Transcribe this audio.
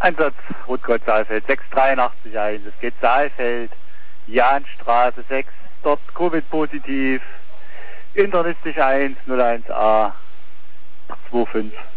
Einsatz Rotgott Saalfeld 683 ein. Es geht Saalfeld, Jahnstraße 6, dort Covid-positiv, internistisch 1, 01a, 25.